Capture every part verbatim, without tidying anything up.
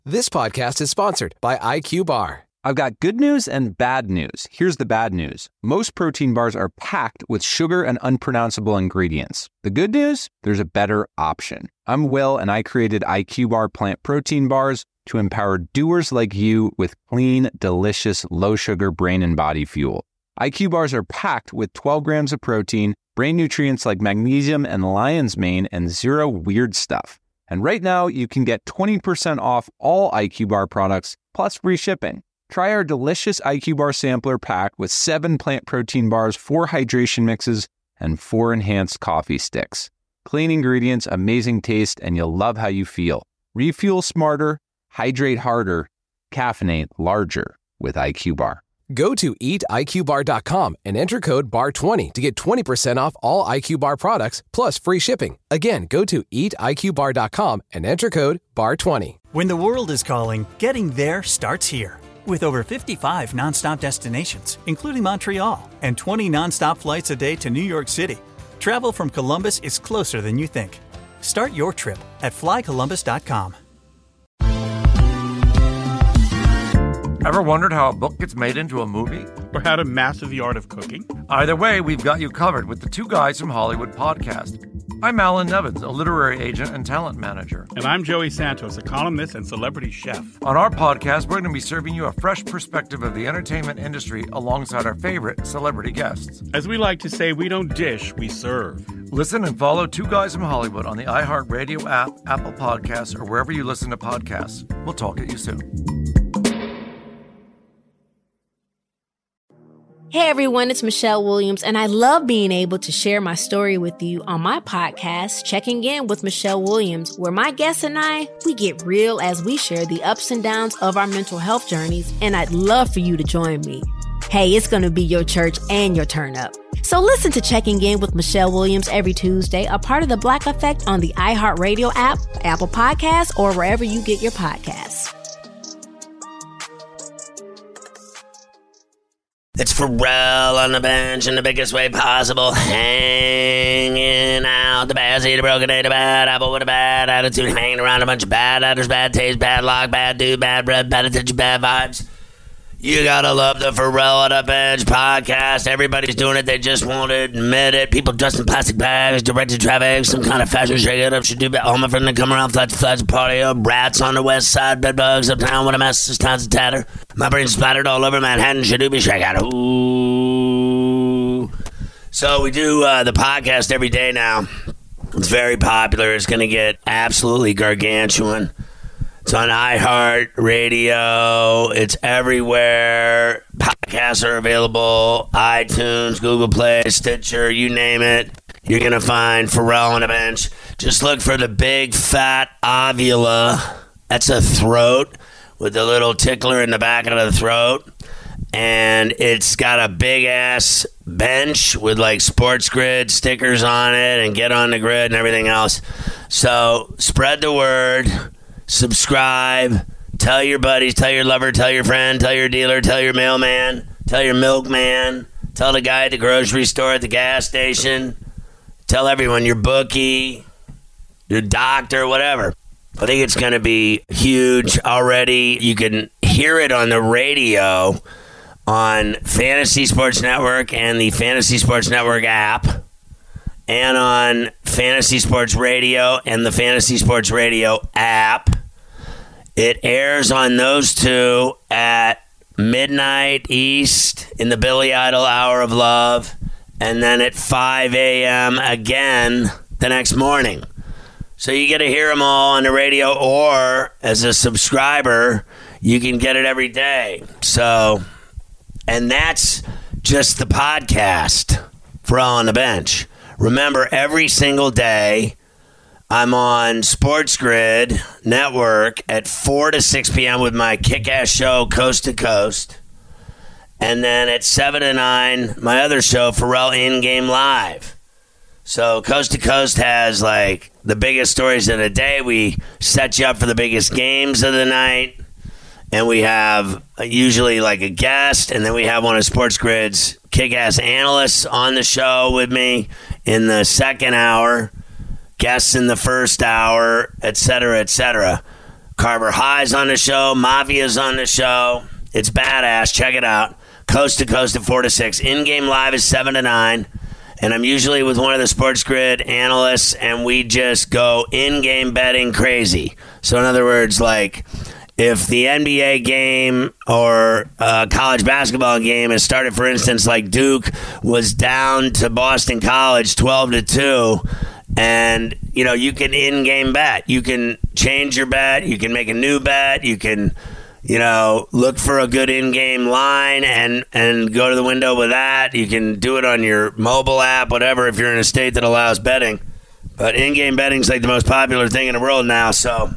This podcast is sponsored by I Q Bar. I've got good news and bad news. Here's the bad news. Most protein bars are packed with sugar and unpronounceable ingredients. The good news? There's a better option. I'm Will, and I created I Q Bar plant protein bars to empower doers like you with clean, delicious, low-sugar brain and body fuel. I Q Bars are packed with twelve grams of protein, brain nutrients like magnesium and lion's mane, and zero weird stuff. And right now, you can get twenty percent off all I Q Bar products, plus free shipping. Try our delicious I Q Bar sampler pack with seven plant protein bars, four hydration mixes, and four enhanced coffee sticks. Clean ingredients, amazing taste, and you'll love how you feel. Refuel smarter, hydrate harder, caffeinate larger with I Q Bar. Go to eat I Q bar dot com and enter code B A R twenty to get twenty percent off all I Q Bar products, plus free shipping. Again, go to eat I Q bar dot com and enter code B A R twenty. When the world is calling, getting there starts here. With over fifty-five nonstop destinations, including Montreal, and twenty nonstop flights a day to New York City, travel from Columbus is closer than you think. Start your trip at fly columbus dot com. Ever wondered how a book gets made into a movie? Or how to master the art of cooking? Either way, we've got you covered with the Two Guys from Hollywood podcast. I'm Alan Nevins, a literary agent and talent manager. And I'm Joey Santos, a columnist and celebrity chef. On our podcast, we're going to be serving you a fresh perspective of the entertainment industry alongside our favorite celebrity guests. As we like to say, we don't dish, we serve. Listen and follow Two Guys from Hollywood on the iHeartRadio app, Apple Podcasts, or wherever you listen to podcasts. We'll talk at you soon. Hey everyone, it's Michelle Williams, and I love being able to share my story with you on my podcast, Checking In with Michelle Williams, where my guests and I, we get real as we share the ups and downs of our mental health journeys, and I'd love for you to join me. Hey, it's going to be your church and your turn up. So listen to Checking In with Michelle Williams every Tuesday, a part of the Black Effect on the iHeartRadio app, Apple Podcasts, or wherever you get your podcasts. It's Pharrell on the bench in the biggest way possible, hanging out. The bad seed, the broken day, the bad apple with a bad attitude, hanging around a bunch of bad actors, bad taste, bad luck, bad dude, bad breath, bad attention, bad vibes. You gotta love the Pharrell on the Bench podcast. Everybody's doing it. They just won't admit it. People dressed in plastic bags, directed traffic, some kind of fashion shake it up. Should do better. All my friends that come around, flats, flats, party up. Rats on the west side, bedbugs uptown. What a mess. This town's a tatter. My brain's splattered all over Manhattan. Should do be shake out. Ooh. So we do uh, the podcast every day now. It's very popular. It's gonna get absolutely gargantuan. It's on iHeartRadio. It's everywhere. Podcasts are available. iTunes, Google Play, Stitcher, you name it. You're going to find Pharrell on the Bench. Just look for the big fat ovula. That's a throat with a little tickler in the back of the throat. And it's got a big ass bench with like Sports Grid stickers on it and Get on the Grid and everything else. So spread the word. Subscribe, tell your buddies, tell your lover, tell your friend, tell your dealer, tell your mailman, tell your milkman, tell the guy at the grocery store, at the gas station, tell everyone, your bookie, your doctor, whatever. I think it's going to be huge already. You can hear it on the radio on Fantasy Sports Network and the Fantasy Sports Network app, and on Fantasy Sports Radio and the Fantasy Sports Radio app. It airs on those two at midnight East in the Billy Idol Hour of Love, and then at five a.m. again the next morning. So you get to hear them all on the radio, or as a subscriber, you can get it every day. So, and that's just the podcast for All on the Bench. Remember, every single day, I'm on Sports Grid Network at four to six p.m. with my kick-ass show, Coast to Coast. And then at seven to nine, my other show, Pharrell In-Game Live. So Coast to Coast has, like, the biggest stories of the day. We set you up for the biggest games of the night. And we have usually, like, a guest. And then we have one of Sports Grid's kick-ass analysts on the show with me in the second hour. Guests in the first hour, et cetera, et cetera. Carver High's on the show. Mafia's on the show. It's badass. Check it out. Coast to coast at four to six. In-game live is seven to nine. And I'm usually with one of the Sports Grid analysts, and we just go in-game betting crazy. So in other words, like, if the N B A game or a college basketball game has started, for instance, like Duke was down to Boston College twelve to two, and, you know, you can in-game bet. You can change your bet. You can make a new bet. You can, you know, look for a good in-game line and, and go to the window with that. You can do it on your mobile app, whatever, if you're in a state that allows betting. But in-game betting is like the most popular thing in the world now, so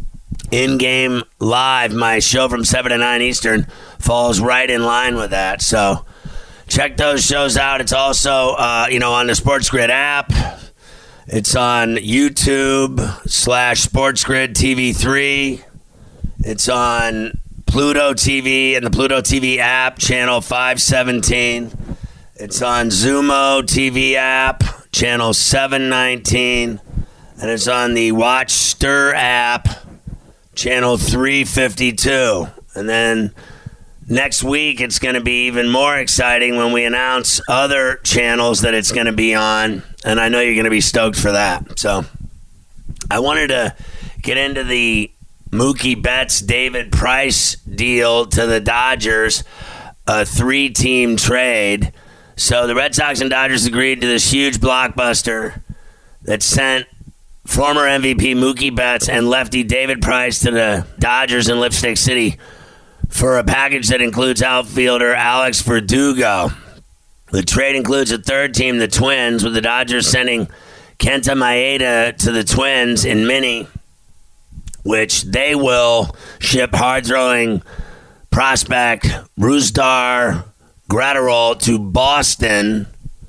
in-game live, my show from seven to nine Eastern, falls right in line with that. So check those shows out. It's also, uh, you know, on the Sports Grid app. It's on YouTube slash Sports Grid T V three. It's on Pluto T V and the Pluto T V app, channel five seventeen. It's on Zumo T V app, channel seven nineteen. And it's on the Watch Stir app, channel three fifty-two. And then next week, it's going to be even more exciting when we announce other channels that it's going to be on. And I know you're going to be stoked for that. So I wanted to get into the Mookie Betts, David Price deal to the Dodgers, a three-team trade. So the Red Sox and Dodgers agreed to this huge blockbuster that sent former M V P Mookie Betts and lefty David Price to the Dodgers in Lipstick City for a package that includes outfielder Alex Verdugo. The trade includes a third team, the Twins, with the Dodgers sending Kenta Maeda to the Twins in Mini, which they will ship hard-throwing prospect Rusdar Graterol to Boston.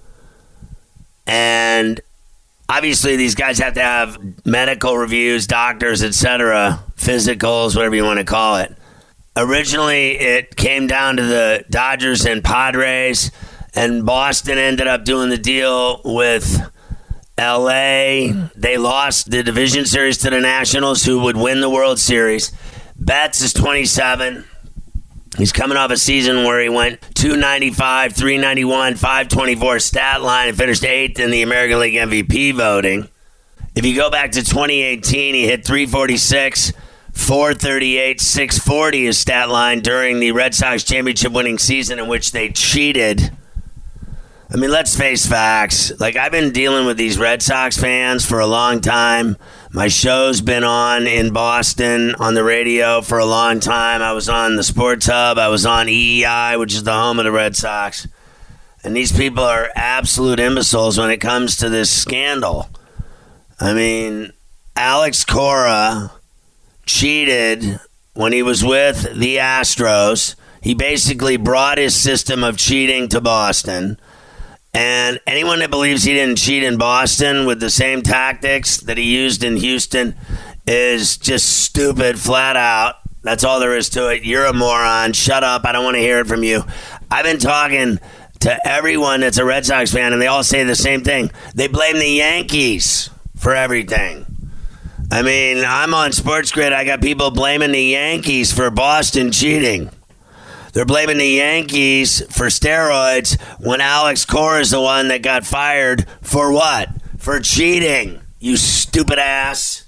And obviously these guys have to have medical reviews, doctors, et cetera, physicals, whatever you want to call it. Originally, it came down to the Dodgers and Padres, and Boston ended up doing the deal with L A. They lost the division series to the Nationals, who would win the World Series. Betts is twenty-seven. He's coming off a season where he went two ninety-five, three ninety-one, five twenty-four stat line and finished eighth in the American League M V P voting. If you go back to twenty eighteen, he hit three forty-six, four thirty-eight, six forty his stat line during the Red Sox championship winning season in which they cheated. I mean, let's face facts. Like, I've been dealing with these Red Sox fans for a long time. My show's been on in Boston on the radio for a long time. I was on the Sports Hub. I was on E E I, which is the home of the Red Sox. And these people are absolute imbeciles when it comes to this scandal. I mean, Alex Cora cheated when he was with the Astros. He basically brought his system of cheating to Boston. And anyone that believes he didn't cheat in Boston with the same tactics that he used in Houston is just stupid, flat out. That's all there is to it. You're a moron. Shut up. I don't want to hear it from you. I've been talking to everyone that's a Red Sox fan, and they all say the same thing. They blame the Yankees for everything. I mean, I'm on Sports Grid. I got people blaming the Yankees for Boston cheating. They're blaming the Yankees for steroids when Alex Cora is the one that got fired for what? For cheating, you stupid ass.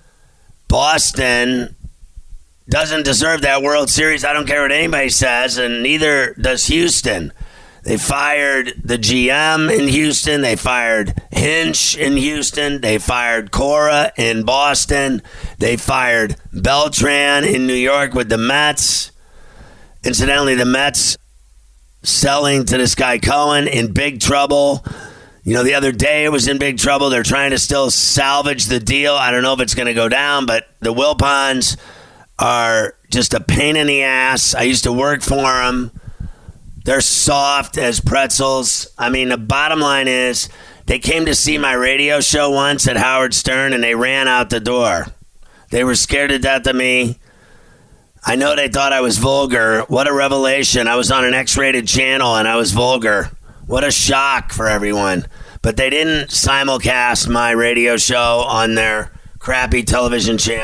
Boston doesn't deserve that World Series. I don't care what anybody says, and neither does Houston. They fired the G M in Houston. They fired Hinch in Houston. They fired Cora in Boston. They fired Beltran in New York with the Mets. Incidentally, the Mets selling to this guy Cohen in big trouble. You know, the other day it was in big trouble. They're trying to still salvage the deal. I don't know if it's going to go down, but the Wilpons are just a pain in the ass. I used to work for them. They're soft as pretzels. I mean, the bottom line is they came to see my radio show once at Howard Stern, and they ran out the door. They were scared to death of me. I know they thought I was vulgar. What a revelation. I was on an X-rated channel and I was vulgar. What a shock for everyone. But they didn't simulcast my radio show on their crappy television channel.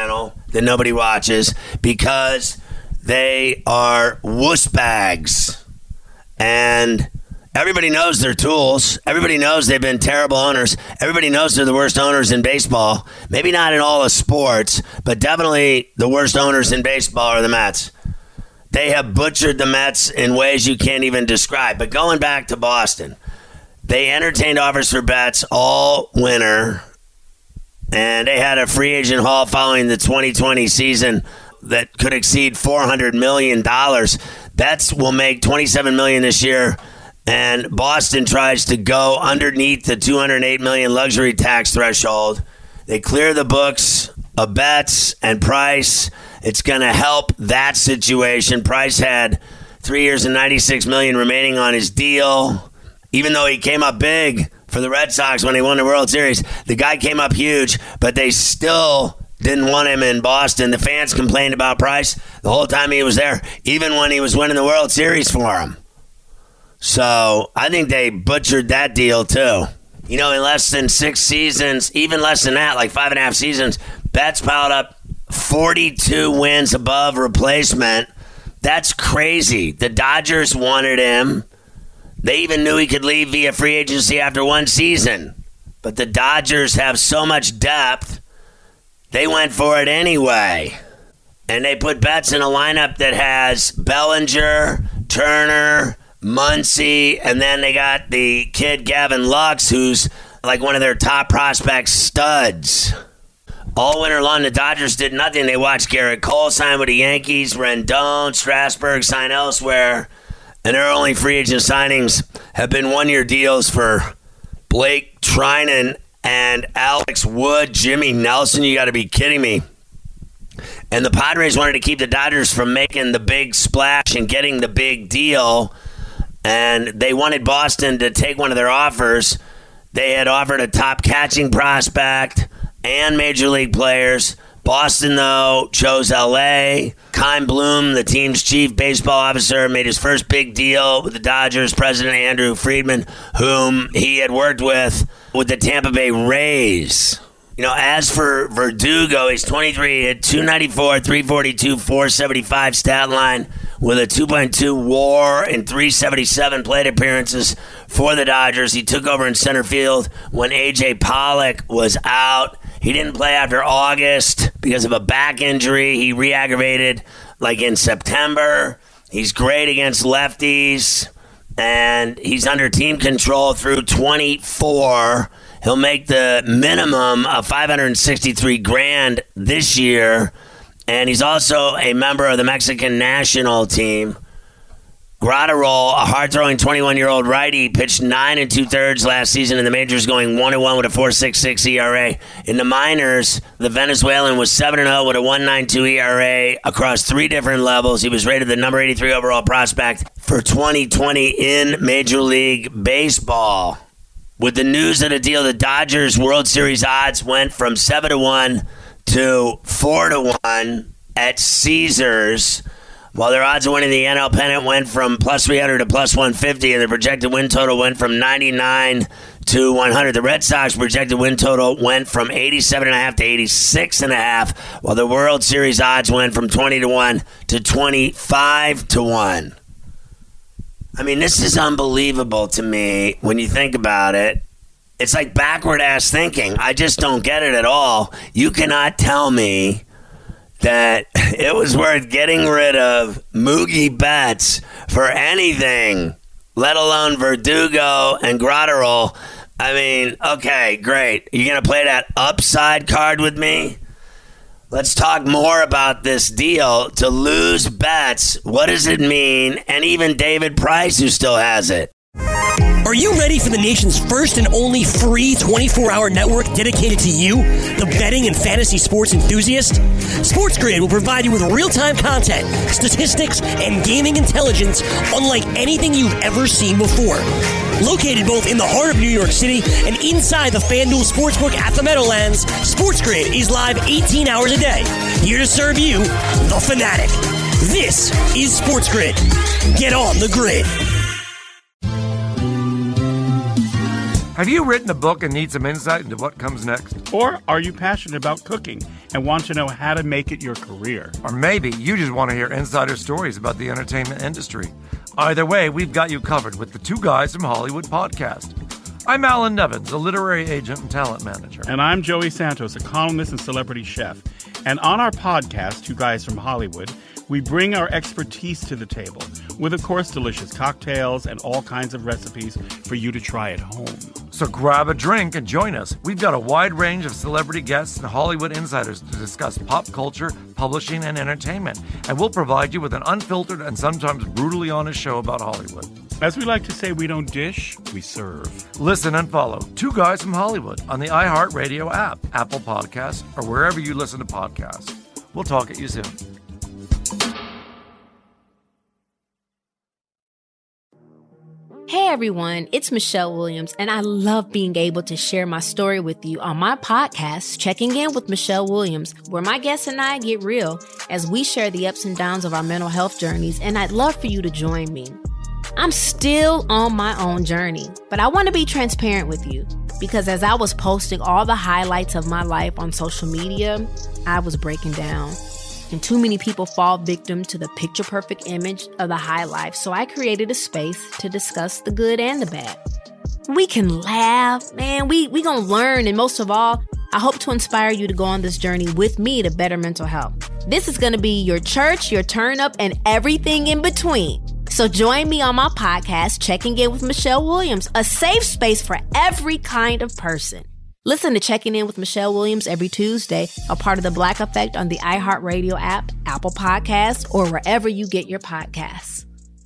that nobody watches because they are wuss bags. And everybody knows they're tools. Everybody knows they've been terrible owners. Everybody knows they're the worst owners in baseball. Maybe not in all of sports, but definitely the worst owners in baseball are the Mets. They have butchered the Mets in ways you can't even describe. But going back to Boston, they entertained offers for Betts all winter, and they had a free agent haul following the twenty twenty season that could exceed four hundred million dollars. Betts will make twenty-seven million dollars this year, and Boston tries to go underneath the two hundred eight million dollars luxury tax threshold. They clear the books of Betts and Price. It's going to help that situation. Price had three years and ninety-six million dollars remaining on his deal. Even though he came up big for the Red Sox when he won the World Series, the guy came up huge, but they still didn't want him in Boston. The fans complained about Price the whole time he was there, even when he was winning the World Series for him. So I think they butchered that deal too. You know, in less than six seasons, even less than that, like five and a half seasons, Betts piled up forty-two wins above replacement. That's crazy. The Dodgers wanted him. They even knew he could leave via free agency after one season. But the Dodgers have so much depth, they went for it anyway. And they put Betts in a lineup that has Bellinger, Turner, Muncy, and then they got the kid Gavin Lux, who's like one of their top prospect studs. All winter long, the Dodgers did nothing. They watched Garrett Cole sign with the Yankees, Rendon, Strasburg sign elsewhere, and their only free agent signings have been one-year deals for Blake Trinan and Alex Wood. Jimmy Nelson, you got to be kidding me. And the Padres wanted to keep the Dodgers from making the big splash and getting the big deal, and they wanted Boston to take one of their offers. They had offered a top catching prospect and major league players. Boston, though, chose L A. Kyle Bloom, the team's chief baseball officer, made his first big deal with the Dodgers. President Andrew Friedman, whom he had worked with with the Tampa Bay Rays. You know, as for Verdugo, he's twenty-three, he had two ninety-four, three forty-two, four seventy-five stat line with a two point two WAR and three seventy-seven plate appearances for the Dodgers. He took over in center field when A J Pollock was out. He didn't play after August because of a back injury. He re-aggravated like in September. He's great against lefties, and he's under team control through twenty-four. He'll make the minimum of five hundred sixty-three grand this year, and he's also a member of the Mexican national team. Graterol, a hard-throwing twenty-one-year-old righty, pitched nine and two-thirds last season in the majors, going one and one with a four point six six E R A. In the minors, the Venezuelan was seven and oh with a one point nine two E R A across three different levels. He was rated the number eighty-three overall prospect for twenty twenty in Major League Baseball. With the news of the deal, the Dodgers World Series odds went from seven to one to four to one at Caesars, while their odds of winning the N L pennant went from plus three hundred to plus one fifty, and the projected win total went from ninety-nine to one hundred. The Red Sox projected win total went from eighty-seven point five to eighty-six point five, while the World Series odds went from twenty to one to twenty-five to one. I mean, this is unbelievable to me when you think about it. It's like backward-ass thinking. I just don't get it at all. You cannot tell me that it was worth getting rid of Moogie Betts for anything, let alone Verdugo and Graterol. I mean, okay, great. You're going to play that upside card with me? Let's talk more about this deal. To lose Betts, what does it mean? And even David Price, who still has it. Are you ready for the nation's first and only free twenty-four hour network dedicated to you, the betting and fantasy sports enthusiast? SportsGrid will provide you with real-time content, statistics, and gaming intelligence unlike anything you've ever seen before. Located both in the heart of New York City and inside the FanDuel Sportsbook at the Meadowlands, SportsGrid is live eighteen hours a day, here to serve you, the fanatic. This is SportsGrid. Get on the grid. Have you written a book and need some insight into what comes next? Or are you passionate about cooking and want to know how to make it your career? Or maybe you just want to hear insider stories about the entertainment industry. Either way, we've got you covered with the Two Guys from Hollywood podcast. I'm Alan Nevins, a literary agent and talent manager. And I'm Joey Santos, a columnist and celebrity chef. And on our podcast, Two Guys from Hollywood, we bring our expertise to the table with, of course, delicious cocktails and all kinds of recipes for you to try at home. So grab a drink and join us. We've got a wide range of celebrity guests and Hollywood insiders to discuss pop culture, publishing, and entertainment. And we'll provide you with an unfiltered and sometimes brutally honest show about Hollywood. As we like to say, we don't dish, we serve. Listen and follow Two Guys from Hollywood on the iHeartRadio app, Apple Podcasts, or wherever you listen to podcasts. We'll talk at you soon. Hey everyone, it's Michelle Williams, and I love being able to share my story with you on my podcast, Checking In with Michelle Williams, where my guests and I get real as we share the ups and downs of our mental health journeys, and I'd love for you to join me. I'm still on my own journey, but I want to be transparent with you because as I was posting all the highlights of my life on social media, I was breaking down. And too many people fall victim to the picture-perfect image of the high life, so I created a space to discuss the good and the bad. We can laugh, man, we we gonna learn, and most of all, I hope to inspire you to go on this journey with me to better mental health. This is gonna be your church, your turn-up, and everything in between. So join me on my podcast, Checking In with Michelle Williams, a safe space for every kind of person. Listen to Checking In with Michelle Williams every Tuesday, a part of the Black Effect on the iHeartRadio app, Apple Podcasts, or wherever you get your podcasts.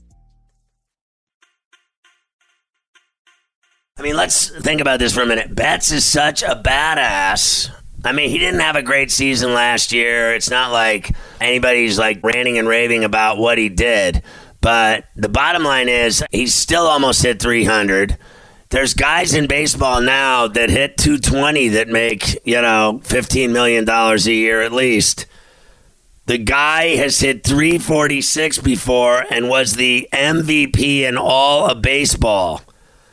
I mean, let's think about this for a minute. Betts is such a badass. I mean, he didn't have a great season last year. It's not like anybody's like ranting and raving about what he did. But the bottom line is he's still almost hit three hundred. There's guys in baseball now that hit two twenty that make, you know, fifteen million dollars a year at least. The guy has hit three forty-six before and was the M V P in all of baseball.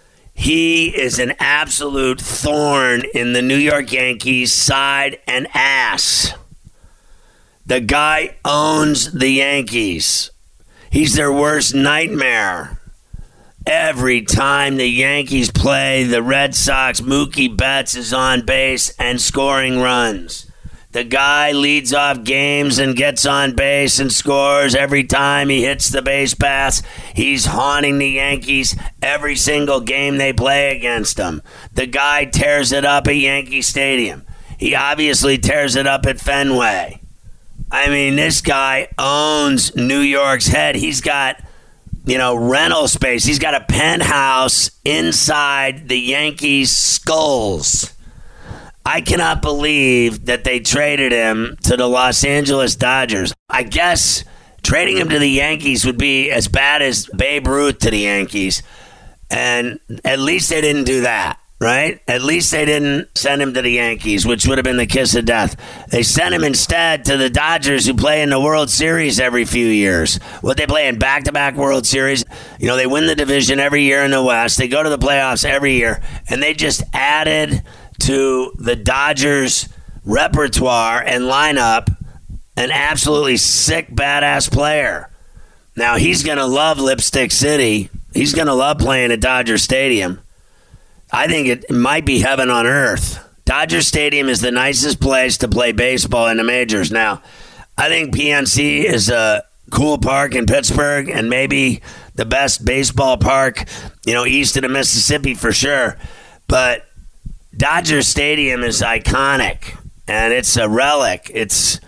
He is an absolute thorn in the New York Yankees' side and ass. The guy owns the Yankees. He's their worst nightmare. Every time the Yankees play the Red Sox, Mookie Betts is on base and scoring runs. The guy leads off games and gets on base and scores every time he hits the base paths. He's haunting the Yankees every single game they play against them. The guy tears it up at Yankee Stadium. He obviously tears it up at Fenway. I mean, this guy owns New York's head. He's got, you know, rental space. He's got a penthouse inside the Yankees' skulls. I cannot believe that they traded him to the Los Angeles Dodgers. I guess trading him to the Yankees would be as bad as Babe Ruth to the Yankees. And at least they didn't do that, right? At least they didn't send him to the Yankees, which would have been the kiss of death. They sent him instead to the Dodgers, who play in the World Series every few years. What, they play in back-to-back World Series? You know, they win the division every year in the West. They go to the playoffs every year. And they just added to the Dodgers' repertoire and lineup an absolutely sick, badass player. Now, he's going to love Lipstick City. He's going to love playing at Dodger Stadium. I think it might be heaven on earth. Dodger Stadium is the nicest place to play baseball in the majors. Now, I think P N C is a cool park in Pittsburgh and maybe the best baseball park, you know, east of the Mississippi for sure. But Dodger Stadium is iconic, and it's a relic. It's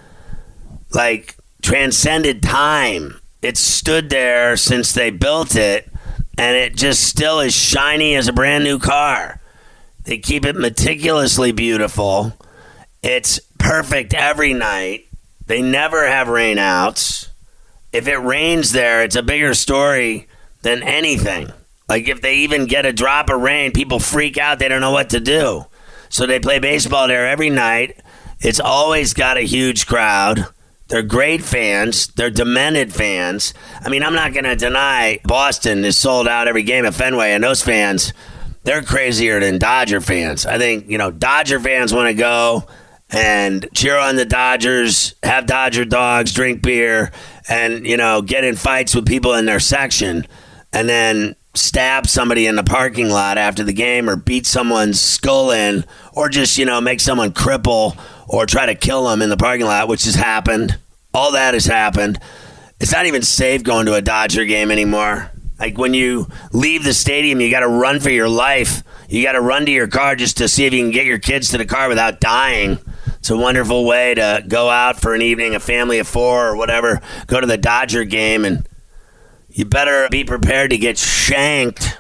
like transcended time. It's stood there since they built it, and it just still is shiny as a brand new car. They keep it meticulously beautiful. It's perfect every night. They never have rainouts. If it rains there, it's a bigger story than anything. Like, if they even get a drop of rain, people freak out. They don't know what to do. So they play baseball there every night. It's always got a huge crowd. They're great fans. They're demented fans. I mean, I'm not going to deny Boston is sold out every game at Fenway, and those fans, they're crazier than Dodger fans. I think, you know, Dodger fans want to go and cheer on the Dodgers, have Dodger dogs, drink beer, and, you know, get in fights with people in their section, and then stab somebody in the parking lot after the game, or beat someone's skull in, or just, you know, make someone cripple or try to kill them in the parking lot, which has happened. All that has happened. It's not even safe going to a Dodger game anymore. Like, when you leave the stadium, you got to run for your life. You got to run to your car just to see if you can get your kids to the car without dying. It's a wonderful way to go out for an evening, a family of four or whatever, go to the Dodger game, and you better be prepared to get shanked.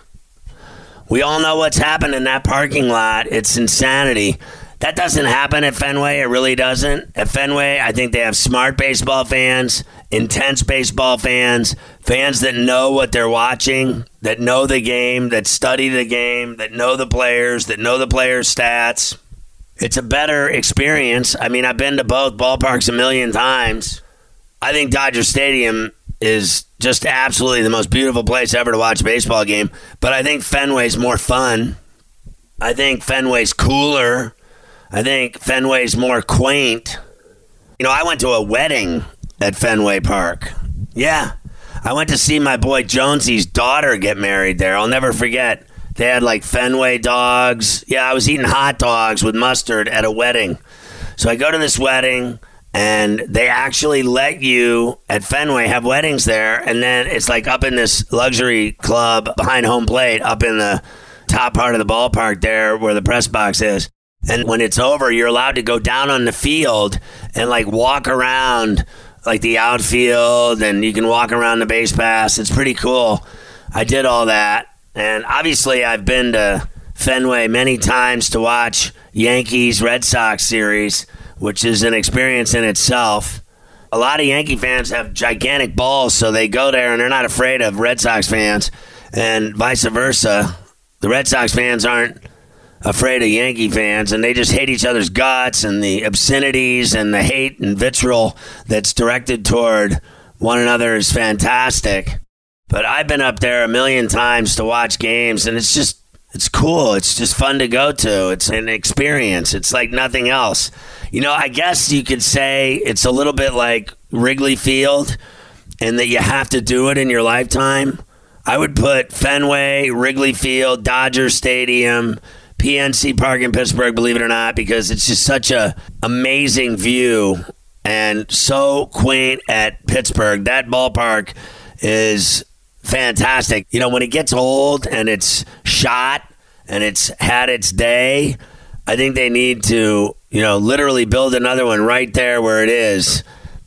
We all know what's happened in that parking lot. It's insanity. That doesn't happen at Fenway. It really doesn't. At Fenway, I think they have smart baseball fans, intense baseball fans, fans that know what they're watching, that know the game, that study the game, that know the players, that know the players' stats. It's a better experience. I mean, I've been to both ballparks a million times. I think Dodger Stadium is just absolutely the most beautiful place ever to watch a baseball game. But I think Fenway's more fun. I think Fenway's cooler. I think Fenway's more quaint. You know, I went to a wedding at Fenway Park. Yeah. I went to see my boy Jonesy's daughter get married there. I'll never forget. They had like Fenway dogs. Yeah, I was eating hot dogs with mustard at a wedding. So I go to this wedding, and they actually let you at Fenway have weddings there. And then it's like up in this luxury club behind home plate, up in the top part of the ballpark there where the press box is. And when it's over, you're allowed to go down on the field and like walk around like the outfield, and you can walk around the base pass. It's pretty cool. I did all that. And obviously I've been to Fenway many times to watch Yankees Red Sox series, which is an experience in itself. A lot of Yankee fans have gigantic balls, so they go there and they're not afraid of Red Sox fans, and vice versa. The Red Sox fans aren't afraid of Yankee fans, and they just hate each other's guts, and the obscenities and the hate and vitriol that's directed toward one another is fantastic. But I've been up there a million times to watch games, and it's just, it's cool. It's just fun to go to. It's an experience. It's like nothing else. You know, I guess you could say it's a little bit like Wrigley Field, and that you have to do it in your lifetime. I would put Fenway, Wrigley Field, Dodger Stadium, P N C Park in Pittsburgh, believe it or not, because it's just such a amazing view and so quaint at Pittsburgh. That ballpark is fantastic. You know, when it gets old and it's shot and it's had its day, I think they need to, you know, literally build another one right there where it is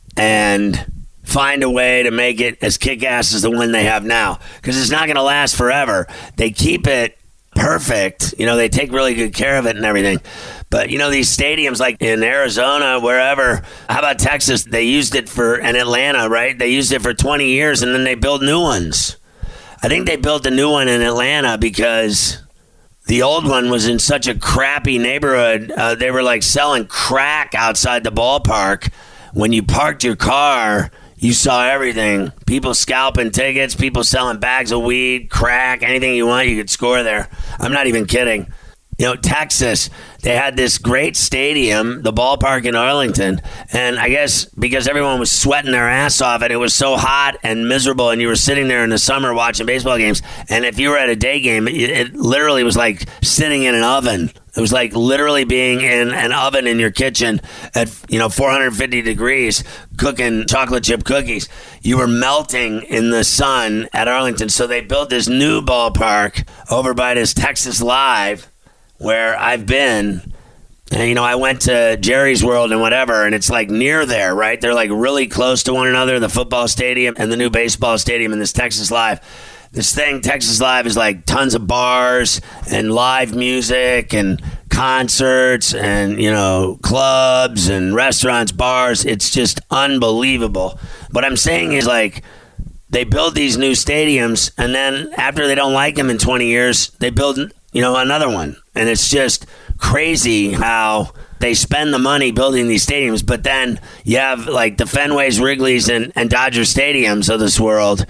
and find a way to make it as kick-ass as the one they have now, because it's not going to last forever. They keep it perfect. You know, they take really good care of it and everything. But, you know, these stadiums like in Arizona, wherever, how about Texas? They used it for, and Atlanta, right? They used it for twenty years, and then they built new ones. I think they built a new one in Atlanta because the old one was in such a crappy neighborhood. Uh, they were like selling crack outside the ballpark. When you parked your car, you saw everything. People scalping tickets, people selling bags of weed, crack, anything you want, you could score there. I'm not even kidding. You know, Texas, they had this great stadium, the ballpark in Arlington, and I guess because everyone was sweating their ass off and it was so hot and miserable, and you were sitting there in the summer watching baseball games, and if you were at a day game, it, it literally was like sitting in an oven. It was like literally being in an oven in your kitchen at, you know, four hundred fifty degrees, cooking chocolate chip cookies. You were melting in the sun at Arlington. So they built this new ballpark over by this Texas Live, where I've been. And, you know, I went to Jerry's World and whatever, and it's like near there, right? They're like really close to one another, the football stadium and the new baseball stadium and this Texas Live. This thing, Texas Live, is like tons of bars and live music and concerts and, you know, clubs and restaurants, bars. It's just unbelievable. What I'm saying is, like, they build these new stadiums, and then after they don't like them in twenty years, they build, you know, another one. And it's just crazy how they spend the money building these stadiums, but then you have like the Fenways, Wrigley's, and, and Dodger Stadiums of this world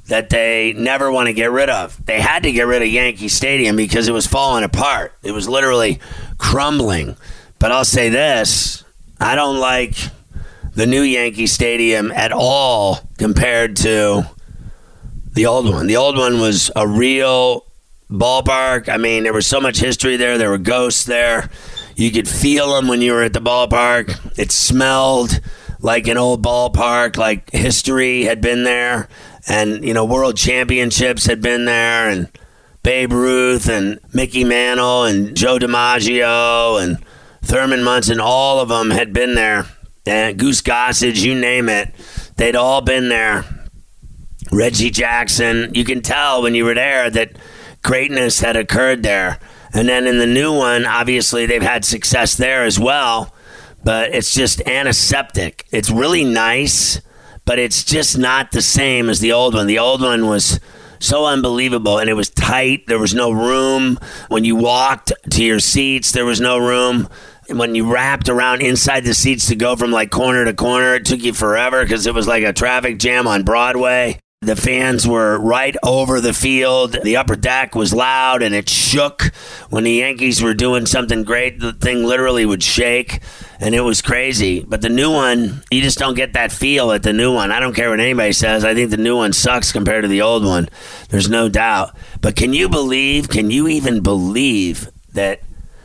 that they never want to get rid of. They had to get rid of Yankee Stadium because it was falling apart. It was literally crumbling. But I'll say this, I don't like the new Yankee Stadium at all compared to the old one. The old one was a real ballpark. I mean, there was so much history there. There were ghosts there. You could feel them when you were at the ballpark. It smelled like an old ballpark, like history had been there. And, you know, world championships had been there, and Babe Ruth and Mickey Mantle and Joe DiMaggio and Thurman Munson, all of them had been there. And Goose Gossage, you name it, they'd all been there. Reggie Jackson, you can tell when you were there that greatness had occurred there. And then in the new one, obviously they've had success there as well, but it's just antiseptic. It's really nice, but it's just not the same as the old one. The old one was so unbelievable, and it was tight. There was no room. When you walked to your seats, there was no room. And when you wrapped around inside the seats to go from like corner to corner, it took you forever because it was like a traffic jam on Broadway. The fans were right over the field. The upper deck was loud, and it shook. When the Yankees were doing something great, the thing literally would shake, and it was crazy. But the new one, you just don't get that feel at the new one. I don't care what anybody says. I think the new one sucks compared to the old one. There's no doubt. But can you believe, can you even believe that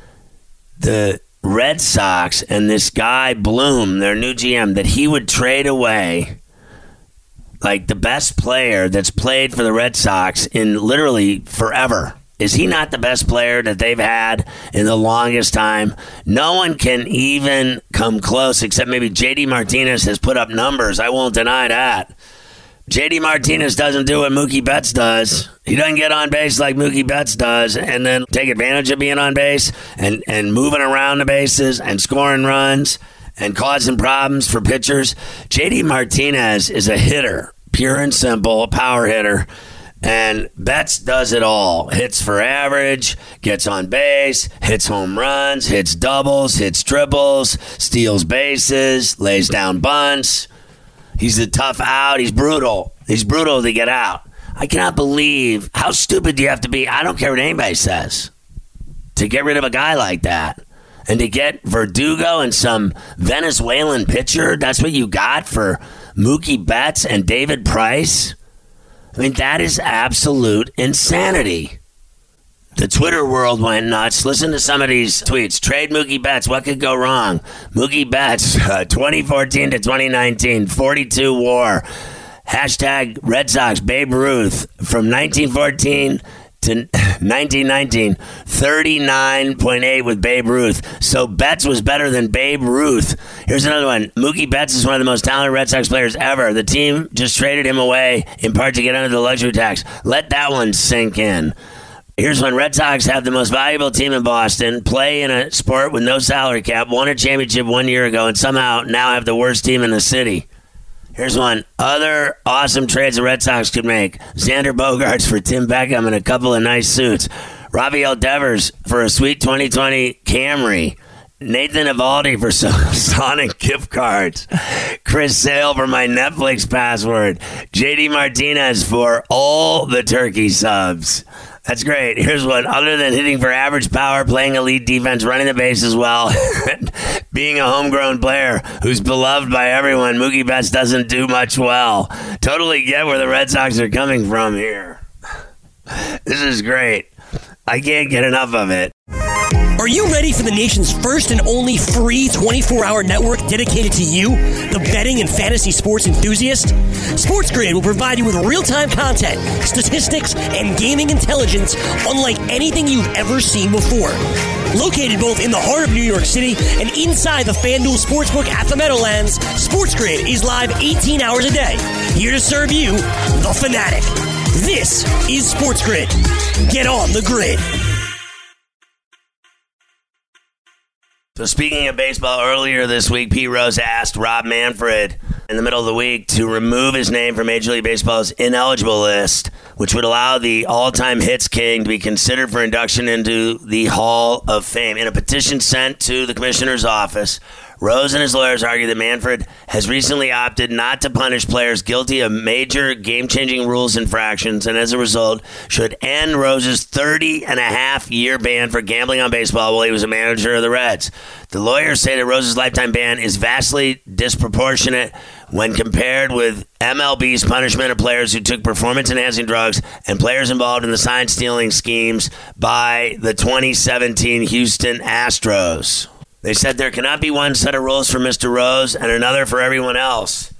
the Red Sox and this guy, Bloom, their new G M, that he would trade away like the best player that's played for the Red Sox in literally forever? Is he not the best player that they've had in the longest time? No one can even come close except maybe J D Martinez has put up numbers. I won't deny that. J D Martinez doesn't do what Mookie Betts does. He doesn't get on base like Mookie Betts does and then take advantage of being on base and, and moving around the bases and scoring runs and causing problems for pitchers. J D Martinez is a hitter, pure and simple, a power hitter. And Betts does it all. Hits for average, gets on base, hits home runs, hits doubles, hits triples, steals bases, lays down bunts. He's a tough out. He's brutal. He's brutal to get out. I cannot believe, how stupid do you have to be? I don't care what anybody says, to get rid of a guy like that. And to get Verdugo and some Venezuelan pitcher, that's what you got for Mookie Betts and David Price? I mean, that is absolute insanity. The Twitter world went nuts. Listen to some of these tweets. Trade Mookie Betts. What could go wrong? Mookie Betts, uh, twenty fourteen to twenty nineteen, forty-two war. Hashtag Red Sox, Babe Ruth. From nineteen fourteen to nineteen nineteen, thirty-nine point eight with Babe Ruth. So Betts was better than Babe Ruth. Here's another one. Mookie Betts is one of the most talented Red Sox players ever. The team just traded him away in part to get under the luxury tax. Let that one sink in. Here's one. Red Sox have the most valuable team in Boston, play in a sport with no salary cap, won a championship one year ago, and somehow now have the worst team in the city. Here's one. Other awesome trades the Red Sox could make. Xander Bogaerts for Tim Beckham and a couple of nice suits. Rafael Devers for a sweet twenty twenty Camry. Nathan Eovaldi for some Sonic gift cards. Chris Sale for my Netflix password. J D Martinez for all the turkey subs. That's great. Here's one. Other than hitting for average power, playing elite defense, running the bases well, being a homegrown player who's beloved by everyone, Mookie Betts doesn't do much well. Totally get where the Red Sox are coming from here. This is great. I can't get enough of it. Are you ready for the nation's first and only free twenty-four hour network dedicated to you, the betting and fantasy sports enthusiast? SportsGrid will provide you with real-time content, statistics, and gaming intelligence unlike anything you've ever seen before. Located both in the heart of New York City and inside the FanDuel Sportsbook at the Meadowlands, SportsGrid is live eighteen hours a day, here to serve you, the fanatic. This is SportsGrid. Get on the grid. So speaking of baseball, earlier this week, Pete Rose asked Rob Manfred in the middle of the week to remove his name from Major League Baseball's ineligible list, which would allow the all-time hits king to be considered for induction into the Hall of Fame. In a petition sent to the commissioner's office, Rose and his lawyers argue that Manfred has recently opted not to punish players guilty of major game-changing rules infractions, and as a result, should end Rose's thirty and a half year ban for gambling on baseball while he was a manager of the Reds. The lawyers say that Rose's lifetime ban is vastly disproportionate when compared with M L B's punishment of players who took performance-enhancing drugs and players involved in the sign-stealing schemes by the twenty seventeen Houston Astros. They said there cannot be one set of rules for Mister Rose and another for everyone else.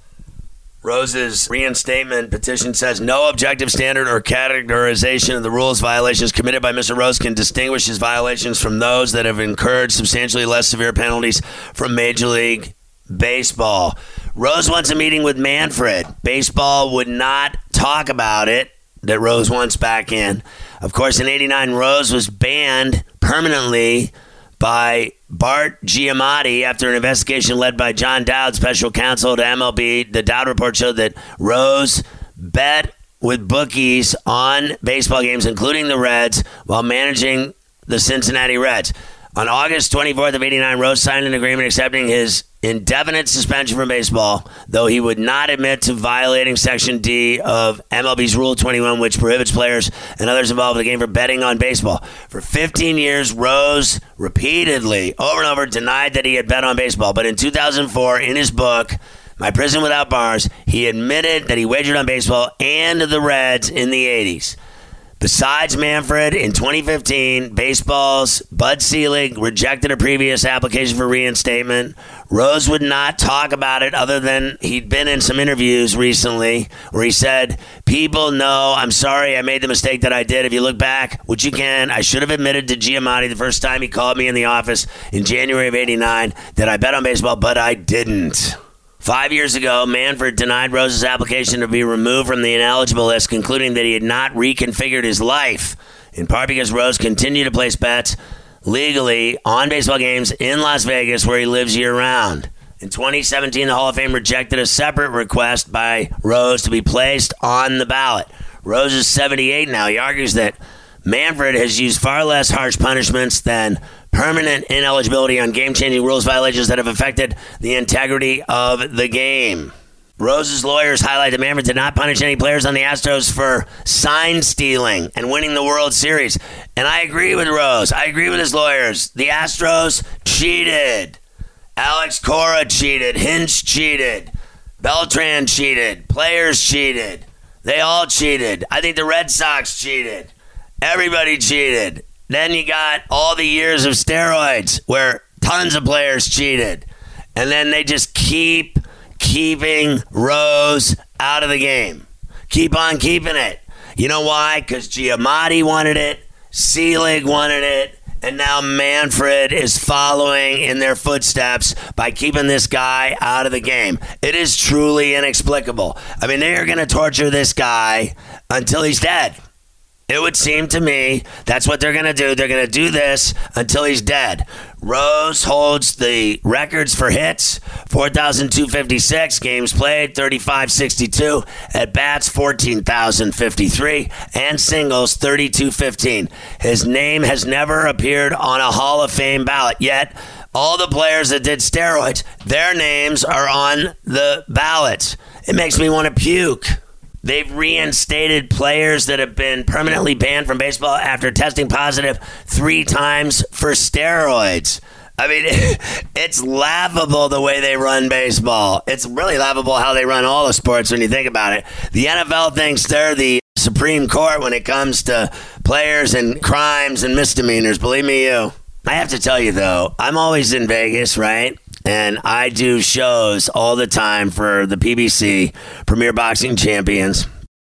Rose's reinstatement petition says no objective standard or categorization of the rules violations committed by Mister Rose can distinguish his violations from those that have incurred substantially less severe penalties from Major League Baseball. Rose wants a meeting with Manfred. Baseball would not talk about it, that Rose wants back in. Of course, in eighty-nine, Rose was banned permanently by Bart Giamatti after an investigation led by John Dowd, special counsel to M L B. The Dowd report showed that Rose bet with bookies on baseball games, including the Reds, while managing the Cincinnati Reds. On August twenty-fourth of eighty-nine, Rose signed an agreement accepting his indefinite suspension from baseball, though he would not admit to violating Section D of M L B's Rule twenty-one, which prohibits players and others involved in the game from betting on baseball. For fifteen years, Rose repeatedly, over and over, denied that he had bet on baseball. But in two thousand four, in his book, My Prison Without Bars, he admitted that he wagered on baseball and the Reds in the eighties. Besides Manfred, in twenty fifteen, baseball's Bud Selig rejected a previous application for reinstatement. Rose would not talk about it other than he'd been in some interviews recently where he said, people know, I'm sorry I made the mistake that I did. If you look back, which you can, I should have admitted to Giamatti the first time he called me in the office in January of eighty-nine that I bet on baseball, but I didn't. Five years ago, Manfred denied Rose's application to be removed from the ineligible list, concluding that he had not reconfigured his life, in part because Rose continued to place bets legally on baseball games in Las Vegas, where he lives year-round. In twenty seventeen, the Hall of Fame rejected a separate request by Rose to be placed on the ballot. Rose is seventy-eight now. He argues that Manfred has used far less harsh punishments than permanent ineligibility on game-changing rules violations that have affected the integrity of the game. Rose's lawyers highlight that Manfred did not punish any players on the Astros for sign stealing and winning the World Series. And I agree with Rose. I agree with his lawyers. The Astros cheated. Alex Cora cheated. Hinch cheated. Beltran cheated. Players cheated. They all cheated. I think the Red Sox cheated. Everybody cheated. Then you got all the years of steroids where tons of players cheated. And then they just keep keeping Rose out of the game. Keep on keeping it. You know why? Because Giamatti wanted it, Selig wanted it, and now Manfred is following in their footsteps by keeping this guy out of the game. It is truly inexplicable. I mean, they are going to torture this guy until he's dead. It would seem to me that's what they're going to do. They're going to do this until he's dead. Rose holds the records for hits, four thousand two hundred fifty-six, games played, thirty-five sixty-two, at bats, fourteen thousand fifty-three, and singles, thirty-two fifteen. His name has never appeared on a Hall of Fame ballot, yet all the players that did steroids, their names are on the ballots. It makes me want to puke. They've reinstated players that have been permanently banned from baseball after testing positive three times for steroids. I mean, it's laughable the way they run baseball. It's really laughable how they run all the sports when you think about it. The N F L thinks they're the Supreme Court when it comes to players and crimes and misdemeanors. Believe me, you. I have to tell you, though, I'm always in Vegas, right? And I do shows all the time for the P B C, Premier Boxing Champions,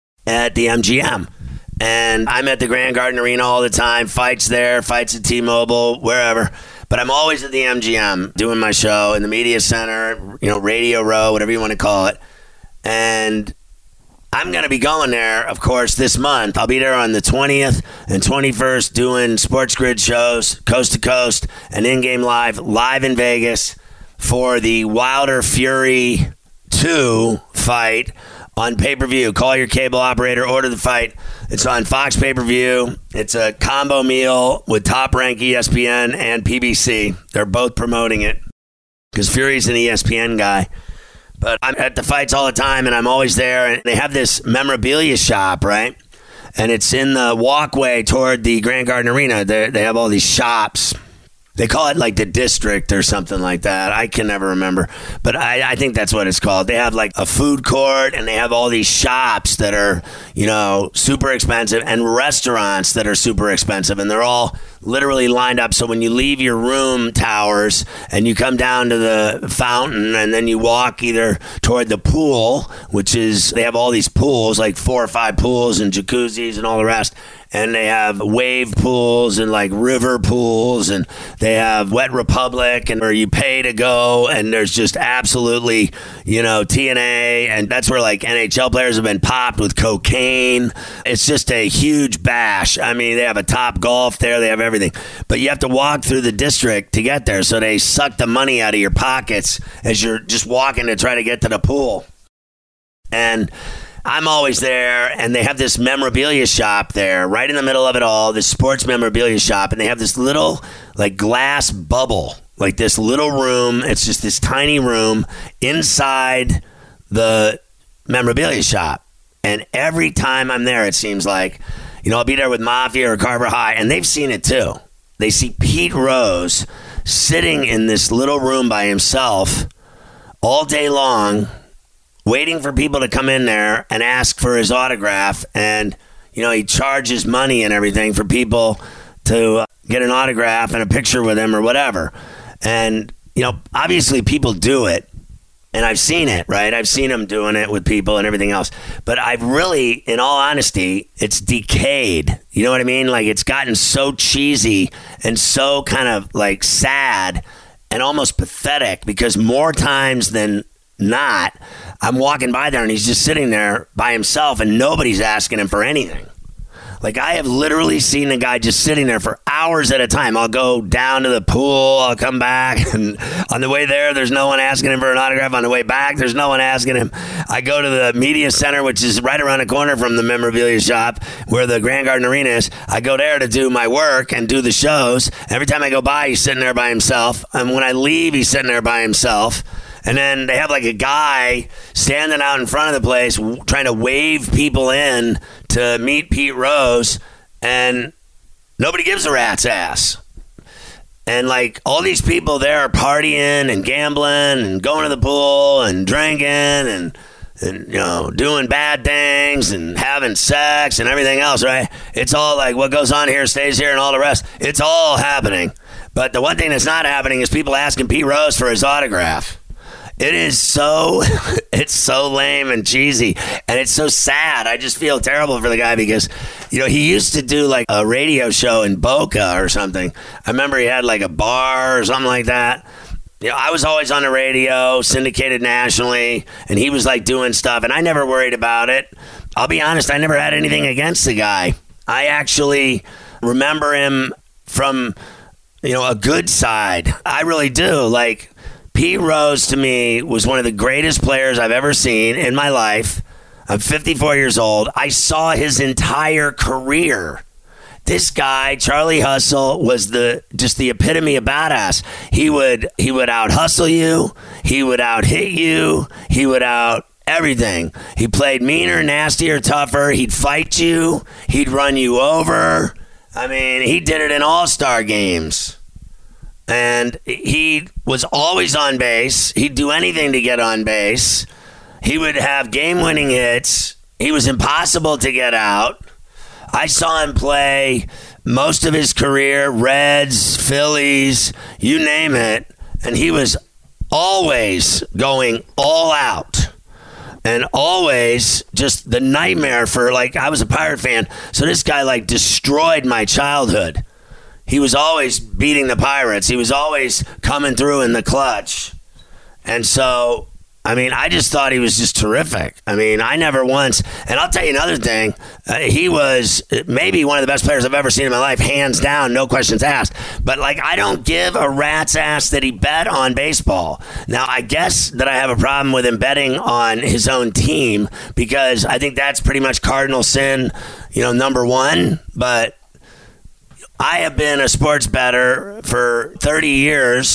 at the M G M. And I'm at the Grand Garden Arena all the time, fights there, fights at T-Mobile, wherever. But I'm always at the M G M doing my show in the media center, you know, Radio Row, whatever you want to call it. And I'm going to be going there, of course, this month. I'll be there on the twentieth and twenty-first doing Sports Grid shows, coast to coast, and in-game live, live in Vegas, for the Wilder Fury two fight on pay-per-view. Call your cable operator, order the fight. It's on Fox pay-per-view. It's a combo meal with Top Rank, E S P N, and P B C. They're both promoting it. because Fury's an E S P N guy. But I'm at the fights all the time, and I'm always there. And they have this memorabilia shop, right? And it's in the walkway toward the Grand Garden Arena. They they have all these shops. They call it like the district or something like that. I can never remember. But I, I think that's what it's called. They have like a food court, and they have all these shops that are, you know, super expensive, and restaurants that are super expensive. And they're all literally lined up. So when you leave your room towers and you come down to the fountain, and then you walk either toward the pool, which is, they have all these pools, like four or five pools and jacuzzis and all the rest. And they have wave pools and like river pools, and they have Wet Republic, and where you pay to go, and there's just absolutely, you know, T N A, and that's where like N H L players have been popped with cocaine. It's just a huge bash. I mean, they have a Top Golf there, they have everything, but you have to walk through the district to get there, so they suck the money out of your pockets as you're just walking to try to get to the pool. And I'm always there, and they have this memorabilia shop there, right in the middle of it all, this sports memorabilia shop, and they have this little, like, glass bubble, like this little room. It's just this tiny room inside the memorabilia shop. And every time I'm there, it seems like, you know, I'll be there with Mafia or Carver High, and they've seen it too. They see Pete Rose sitting in this little room by himself all day long, waiting for people to come in there and ask for his autograph. And, you know, he charges money and everything for people to uh, get an autograph and a picture with him or whatever. And, you know, obviously people do it. And I've seen it, right? I've seen him doing it with people and everything else. But I've really, in all honesty, it's decayed. You know what I mean? Like, it's gotten so cheesy and so kind of, like, sad and almost pathetic, because more times than not, I'm walking by there and he's just sitting there by himself and nobody's asking him for anything. Like, I have literally seen the guy just sitting there for hours at a time. I'll go down to the pool, I'll come back, and on the way there, there's no one asking him for an autograph. On the way back, there's no one asking him. I go to the media center, which is right around the corner from the memorabilia shop where the Grand Garden Arena is. I go there to do my work and do the shows. Every time I go by, he's sitting there by himself. And when I leave, he's sitting there by himself. And then they have like a guy standing out in front of the place w- trying to wave people in to meet Pete Rose, and nobody gives a rat's ass. And like all these people there are partying and gambling and going to the pool and drinking and, and you know, doing bad things and having sex and everything else, right? It's all like what goes on here stays here and all the rest. It's all happening. But the one thing that's not happening is people asking Pete Rose for his autograph. It is so, it's so lame and cheesy, and it's so sad. I just feel terrible for the guy because, you know, he used to do like a radio show in Boca or something. I remember he had like a bar or something like that. You know, I was always on the radio, syndicated nationally, and he was like doing stuff, and I never worried about it. I'll be honest, I never had anything against the guy. I actually remember him from, you know, a good side. I really do. Like, Pete Rose, to me, was one of the greatest players I've ever seen in my life. I'm fifty-four years old. I saw his entire career. This guy, Charlie Hustle, was the just the epitome of badass. He would he would out hustle you. He would out hit you. He would out everything. He played meaner, nastier, tougher. He'd fight you. He'd run you over. I mean, he did it in all-star games. And he was always on base. He'd do anything to get on base. He would have game-winning hits. He was impossible to get out. I saw him play most of his career, Reds, Phillies, you name it. And he was always going all out. And always just the nightmare for, like, I was a Pirate fan. So this guy, like, destroyed my childhood. He was always beating the Pirates. He was always coming through in the clutch. And so, I mean, I just thought he was just terrific. I mean, I never once, and I'll tell you another thing, uh, he was maybe one of the best players I've ever seen in my life, hands down, no questions asked. But, like, I don't give a rat's ass that he bet on baseball. Now, I guess that I have a problem with him betting on his own team because I think that's pretty much cardinal sin, you know, number one. But I have been a sports bettor for thirty years,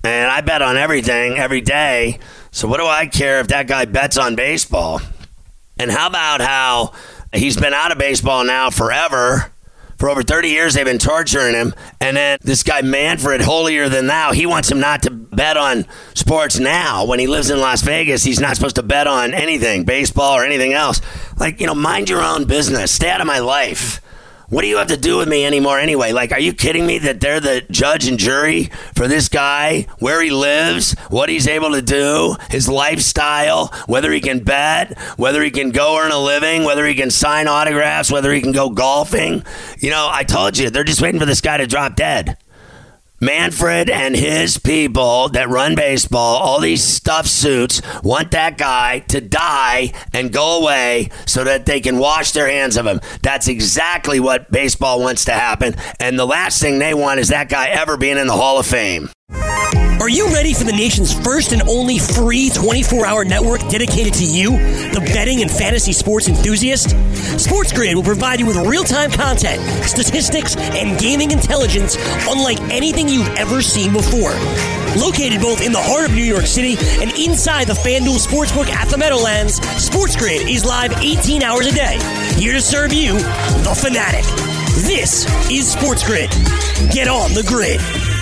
And I bet on everything every day. So what do I care if that guy bets on baseball? And how about how he's been out of baseball now forever? For over thirty years, they've been torturing him. And then this guy Manfred, holier than thou, he wants him not to bet on sports now. When he lives in Las Vegas, he's not supposed to bet on anything, baseball or anything else. Like, you know, mind your own business. Stay out of my life. What do you have to do with me anymore anyway? Like, are you kidding me that they're the judge and jury for this guy, where he lives, what he's able to do, his lifestyle, whether he can bet, whether he can go earn a living, whether he can sign autographs, whether he can go golfing? You know, I told you, they're just waiting for this guy to drop dead. Manfred and his people that run baseball, all these stuffed suits, want that guy to die and go away so that they can wash their hands of him. That's exactly what baseball wants to happen. And the last thing they want is that guy ever being in the Hall of Fame. Are you ready for the nation's first and only free twenty-four hour network dedicated to you, the betting and fantasy sports enthusiast? SportsGrid will provide you with real-time content, statistics, and gaming intelligence unlike anything you've ever seen before. Located both in the heart of New York City and inside the FanDuel Sportsbook at the Meadowlands, SportsGrid is live eighteen hours a day, here to serve you, the fanatic. This is SportsGrid. Get on the grid.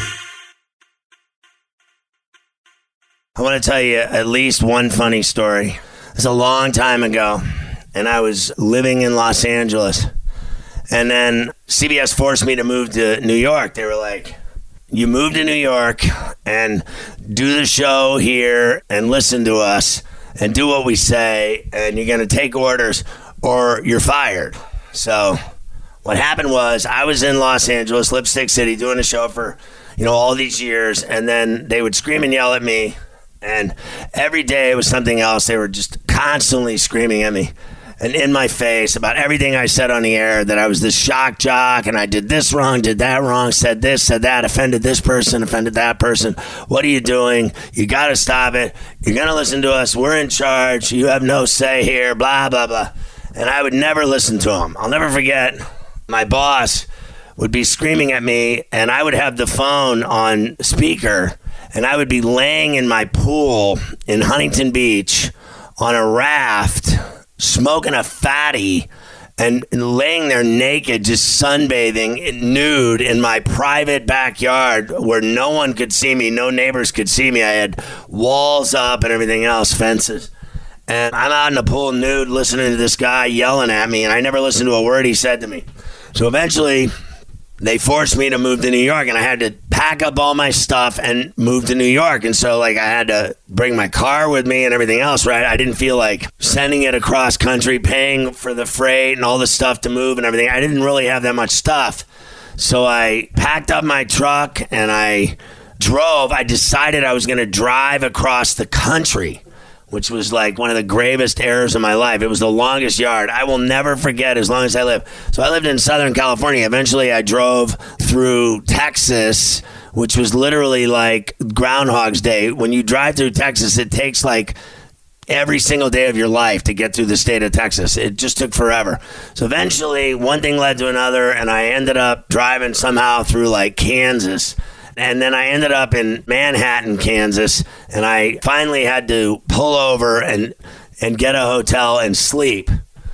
I want to tell you at least one funny story. It's a long time ago, and I was living in Los Angeles. And then C B S forced me to move to New York. They were like, you move to New York and do the show here and listen to us and do what we say, and you're going to take orders or you're fired. So what happened was I was in Los Angeles, Lipstick City, doing a show for, you know, all these years, and then they would scream and yell at me. And every day it was something else. They were just constantly screaming at me and in my face about everything I said on the air, that I was this shock jock and I did this wrong, did that wrong, said this, said that, offended this person, offended that person. What are you doing? You got to stop it. You're going to listen to us. We're in charge. You have no say here, blah, blah, blah. And I would never listen to them. I'll never forget my boss would be screaming at me, and I would have the phone on speaker, and I would be laying in my pool in Huntington Beach on a raft, smoking a fatty, and laying there naked, just sunbathing, nude in my private backyard where no one could see me, no neighbors could see me. I had walls up and everything else, fences. And I'm out in the pool nude listening to this guy yelling at me, and I never listened to a word he said to me. So eventually they forced me to move to New York, and I had to pack up all my stuff and move to New York. And so, like, I had to bring my car with me and everything else, right? I didn't feel like sending it across country, paying for the freight and all the stuff to move and everything. I didn't really have that much stuff. So I packed up my truck and I drove. I decided I was going to drive across the country, which was like one of the gravest errors of my life. It was the longest yard. I will never forget as long as I live. So I lived in Southern California. Eventually I drove through Texas, which was literally like Groundhog's Day. When you drive through Texas, it takes like every single day of your life to get through the state of Texas. It just took forever. So eventually one thing led to another, and I ended up driving somehow through like Kansas. And then I ended up in Manhattan, Kansas, and I finally had to pull over and and get a hotel and sleep.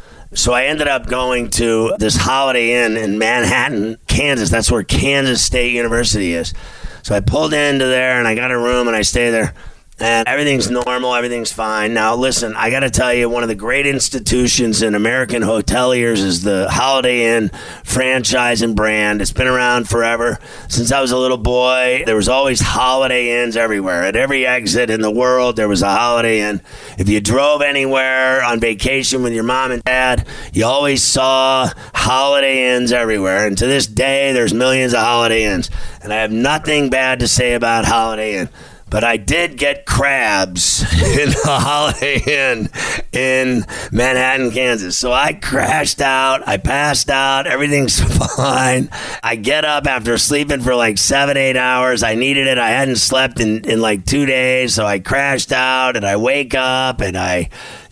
So I ended up going to this Holiday Inn in Manhattan, Kansas. That's where Kansas State University is. So I pulled into there, and I got a room, and I stayed there. And everything's normal, everything's fine. Now, listen, I got to tell you, one of the great institutions in American hoteliers is the Holiday Inn franchise and brand. It's been around forever. Since I was a little boy, there was always Holiday Inns everywhere. At every exit in the world, there was a Holiday Inn. If you drove anywhere on vacation with your mom and dad, you always saw Holiday Inns everywhere. And to this day, there's millions of Holiday Inns. And I have nothing bad to say about Holiday Inn. But I did get crabs in the Holiday Inn in Manhattan, Kansas. So I crashed out. I passed out. Everything's fine. I get up after sleeping for like seven, eight hours. I needed it. I hadn't slept in, in like two days. So I crashed out, and I wake up, and I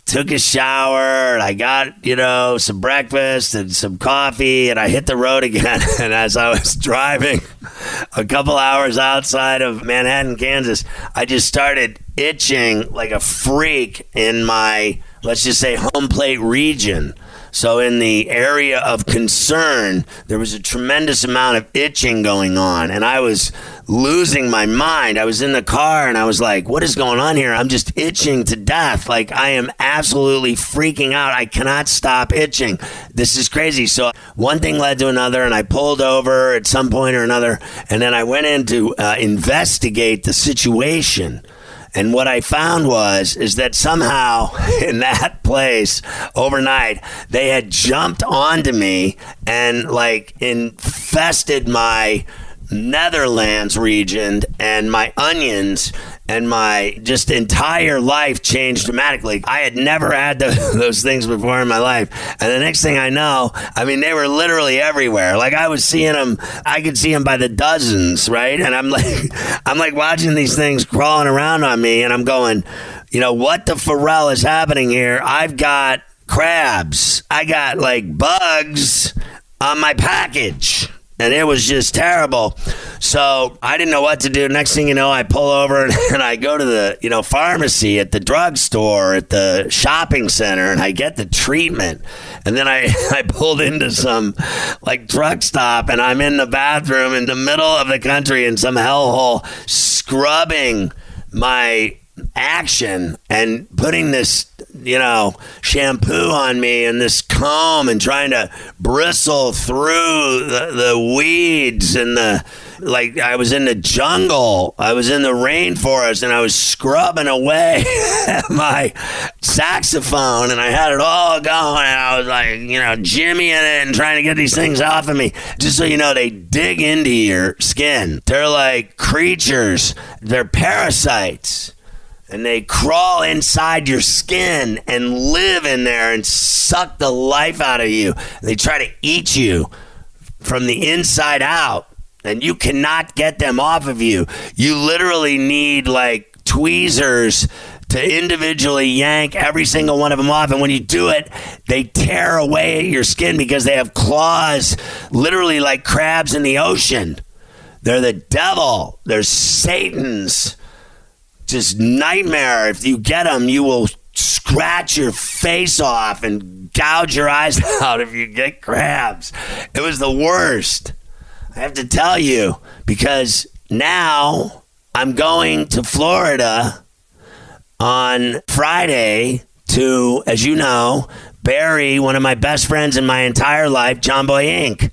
took a shower, and I got, you know, some breakfast and some coffee, and I hit the road again. And as I was driving a couple hours outside of Manhattan, Kansas, I just started itching like a freak in my, let's just say, home plate region. So in the area of concern, there was a tremendous amount of itching going on, and I was losing my mind. I was in the car, and I was like, what is going on here? I'm just itching to death. Like, I am absolutely freaking out. I cannot stop itching. This is crazy. So one thing led to another, and I pulled over at some point or another, and then I went in to uh, investigate the situation. And what I found was, is that somehow in that place overnight, they had jumped onto me and like infested my Netherlands region and my onions, and my just entire life changed dramatically. I had never had the, those things before in my life. And the next thing I know, I mean, they were literally everywhere. Like, I was seeing them, I could see them by the dozens, right? And I'm like, I'm like watching these things crawling around on me, and I'm going, you know, what the Pharrell is happening here? I've got crabs. I got like bugs on my package. And it was just terrible. So I didn't know what to do. Next thing you know, I pull over and, and I go to the, you know, pharmacy at the drugstore, at the shopping center, and I get the treatment. And then I, I pulled into some like truck stop, and I'm in the bathroom in the middle of the country in some hellhole, scrubbing my action and putting this, you know, shampoo on me and this comb and trying to bristle through the, the weeds and the, like, I was in the jungle. I was in the rainforest, and I was scrubbing away my saxophone, and I had it all going, and I was like, you know, jimmying it and trying to get these things off of me. Just so you know, they dig into your skin. They're like creatures. They're parasites. And they crawl inside your skin and live in there and suck the life out of you. They try to eat you from the inside out, and you cannot get them off of you. You literally need like tweezers to individually yank every single one of them off. And when you do it, they tear away at your skin because they have claws, literally like crabs in the ocean. They're the devil. They're Satan's just nightmare. If you get them, you will scratch your face off and gouge your eyes out if you get crabs. It was the worst, I have to tell you, because now I'm going to Florida on Friday to, as you know, bury one of my best friends in my entire life, John Boy Incorporated,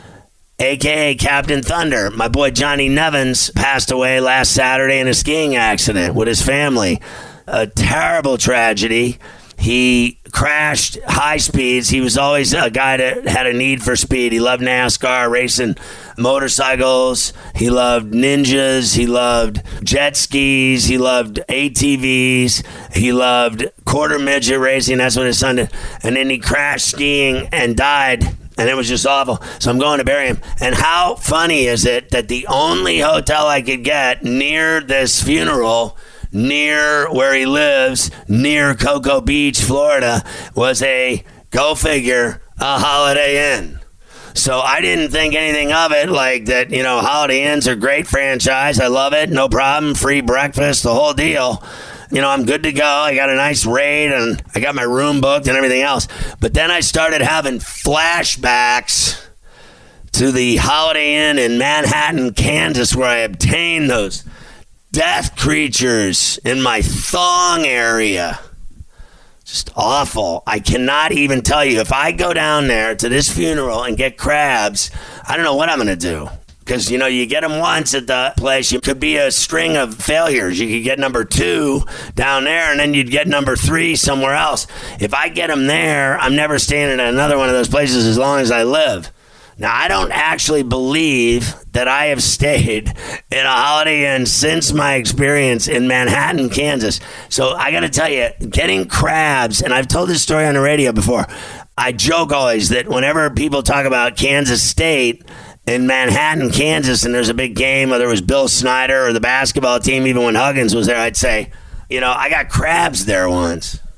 a k a. Captain Thunder. My boy Johnny Nevins passed away last Saturday in a skiing accident with his family. A terrible tragedy. He crashed high speeds. He was always a guy that had a need for speed. He loved NASCAR, racing motorcycles. He loved ninjas. He loved jet skis. He loved A T Vs. He loved quarter midget racing. That's what his son did. And then he crashed skiing and died. And it was just awful. So I'm going to bury him. And how funny is it that the only hotel I could get near this funeral, near where he lives, near Cocoa Beach, Florida, was a, go figure, a Holiday Inn. So I didn't think anything of it, like that, you know, Holiday Inn's a great franchise. I love it. No problem. Free breakfast, the whole deal. You know, I'm good to go. I got a nice rate, and I got my room booked and everything else. But then I started having flashbacks to the Holiday Inn in Manhattan, Kansas, where I obtained those death creatures in my thong area. Just awful. I cannot even tell you. If I go down there to this funeral and get crabs, I don't know what I'm going to do. Because, you know, you get them once at the place, you could be a string of failures. You could get number two down there, and then you'd get number three somewhere else. If I get them there, I'm never staying at another one of those places as long as I live. Now, I don't actually believe that I have stayed in a Holiday Inn since my experience in Manhattan, Kansas. So I got to tell you, getting crabs, and I've told this story on the radio before, I joke always that whenever people talk about Kansas State in Manhattan, Kansas, and there's a big game, whether it was Bill Snyder or the basketball team, even when Huggins was there, I'd say, you know, I got crabs there once.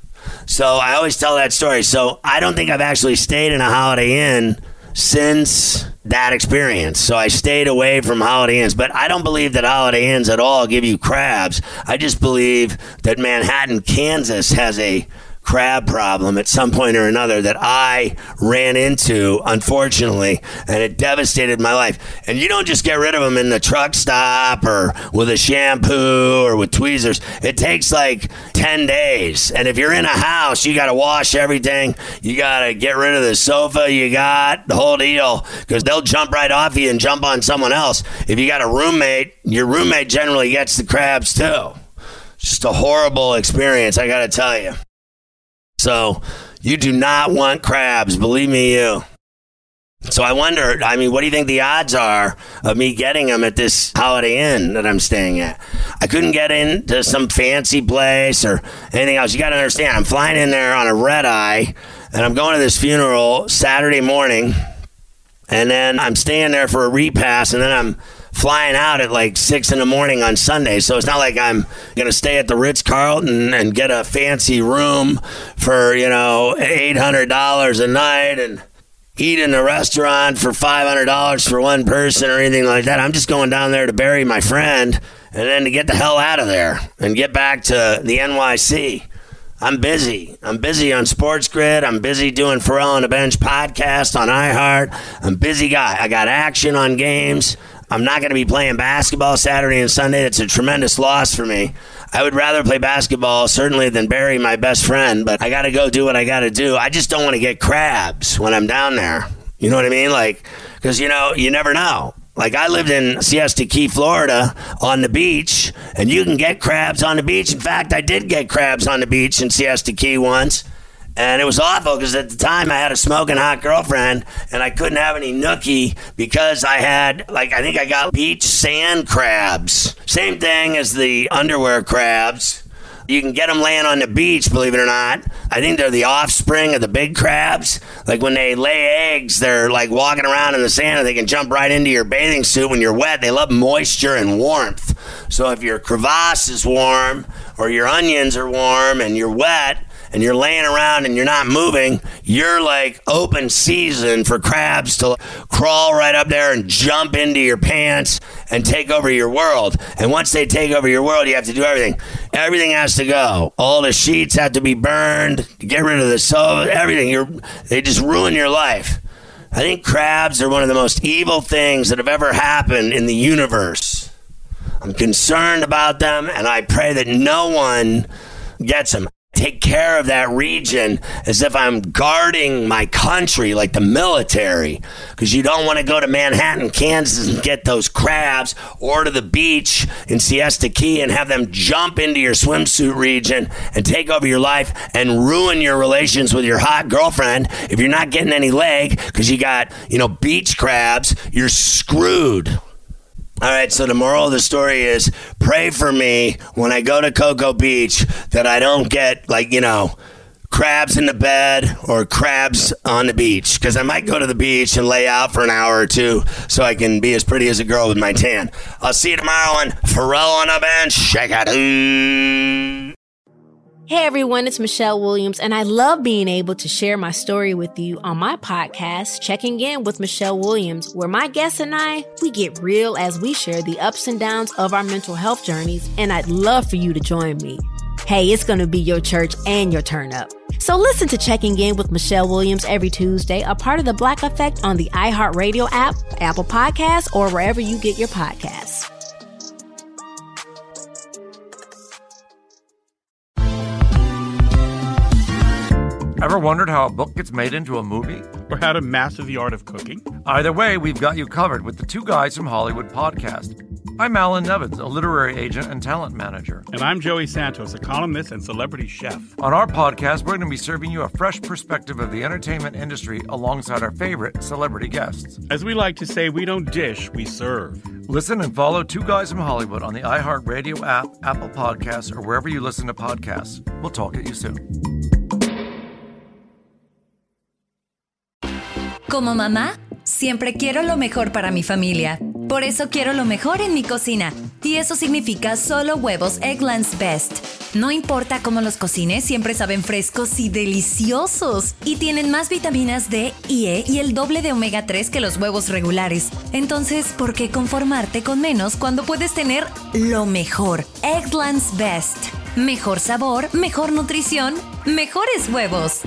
So I always tell that story. So I don't think I've actually stayed in a Holiday Inn since that experience. So I stayed away from Holiday Inns. But I don't believe that Holiday Inns at all give you crabs. I just believe that Manhattan, Kansas has a crab problem at some point or another that I ran into, unfortunately, and it devastated my life. And you don't just get rid of them in the truck stop or with a shampoo or with tweezers. It takes like ten days. And if you're in a house, you got to wash everything. You got to get rid of the sofa you got, the whole deal, because they'll jump right off you and jump on someone else. If you got a roommate, your roommate generally gets the crabs too. Just a horrible experience, I got to tell you. So you do not want crabs, believe me, you. So I wonder, I mean, what do you think the odds are of me getting them at this Holiday Inn that I'm staying at? I couldn't get into some fancy place or anything else. You got to understand, I'm flying in there on a red eye, and I'm going to this funeral Saturday morning, and then I'm staying there for a repast, and then I'm flying out at like six in the morning on Sunday. So it's not like I'm going to stay at the Ritz-Carlton and get a fancy room for, you know, eight hundred dollars a night and eat in a restaurant for five hundred dollars for one person or anything like that. I'm just going down there to bury my friend and then to get the hell out of there and get back to the N Y C. I'm busy. I'm busy on Sports Grid. I'm busy doing Pharrell on the Bench podcast on iHeart. I'm a busy guy. I got action on games. I'm not going to be playing basketball Saturday and Sunday. That's a tremendous loss for me. I would rather play basketball, certainly, than bury my best friend, but I got to go do what I got to do. I just don't want to get crabs when I'm down there. You know what I mean? Like, because, you know, you never know. Like, I lived in Siesta Key, Florida, on the beach, and you can get crabs on the beach. In fact, I did get crabs on the beach in Siesta Key once. And it was awful because at the time I had a smoking hot girlfriend and I couldn't have any nookie because I had, like, I think I got beach sand crabs. Same thing as the underwear crabs. You can get them laying on the beach, believe it or not. I think they're the offspring of the big crabs. Like when they lay eggs, they're like walking around in the sand and they can jump right into your bathing suit when you're wet. They love moisture and warmth. So if your crevasse is warm or your onions are warm and you're wet, and you're laying around and you're not moving, you're like open season for crabs to crawl right up there and jump into your pants and take over your world. And once they take over your world, you have to do everything. Everything has to go. All the sheets have to be burned. Get rid of the soap, everything. You're, they just ruin your life. I think crabs are one of the most evil things that have ever happened in the universe. I'm concerned about them, and I pray that no one gets them. Take care of that region as if I'm guarding my country like the military, because you don't want to go to Manhattan, Kansas and get those crabs, or to the beach in Siesta Key and have them jump into your swimsuit region and take over your life and ruin your relations with your hot girlfriend. If you're not getting any leg because you got, you know, beach crabs, you're screwed. All right, so the moral of the story is pray for me when I go to Cocoa Beach that I don't get, like, you know, crabs in the bed or crabs on the beach, because I might go to the beach and lay out for an hour or two so I can be as pretty as a girl with my tan. I'll see you tomorrow on Pharrell on the Bench. Check out who. Hey everyone, it's Michelle Williams, and I love being able to share my story with you on my podcast, Checking In with Michelle Williams, where my guests and I, we get real as we share the ups and downs of our mental health journeys, and I'd love for you to join me. Hey, it's going to be your church and your turn up. So listen to Checking In with Michelle Williams every Tuesday, a part of the Black Effect on the iHeartRadio app, Apple Podcasts, or wherever you get your podcasts. Ever wondered how a book gets made into a movie? Or how to master the art of cooking? Either way, we've got you covered with the Two Guys from Hollywood podcast. I'm Alan Nevins, a literary agent and talent manager. And I'm Joey Santos, a columnist and celebrity chef. On our podcast, we're going to be serving you a fresh perspective of the entertainment industry alongside our favorite celebrity guests. As we like to say, we don't dish, we serve. Listen and follow Two Guys from Hollywood on the iHeartRadio app, Apple Podcasts, or wherever you listen to podcasts. We'll talk at you soon. Como mamá, siempre quiero lo mejor para mi familia. Por eso quiero lo mejor en mi cocina. Y eso significa solo huevos Eggland's Best. No importa cómo los cocines, siempre saben frescos y deliciosos. Y tienen más vitaminas D y E y el doble de omega tres que los huevos regulares. Entonces, ¿por qué conformarte con menos cuando puedes tener lo mejor? Eggland's Best. Mejor sabor, mejor nutrición, mejores huevos.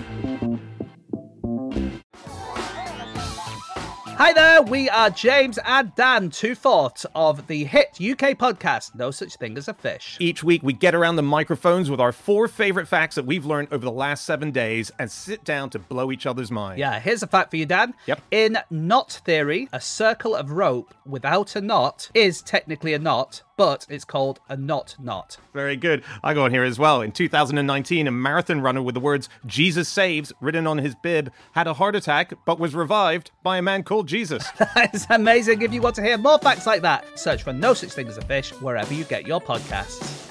Hi there, we are James and Dan, two-fourths of the hit U K podcast, No Such Thing as a Fish. Each week, we get around the microphones with our four favorite facts that we've learned over the last seven days and sit down to blow each other's minds. Yeah, here's a fact for you, Dan. Yep. In knot theory, a circle of rope without a knot is technically a knot, but it's called a knot knot. Very good. I got here as well. In two thousand nineteen, a marathon runner with the words Jesus Saves written on his bib had a heart attack but was revived by a man called Jesus. That is amazing. If you want to hear more facts like that, search for No Such Thing as a Fish wherever you get your podcasts.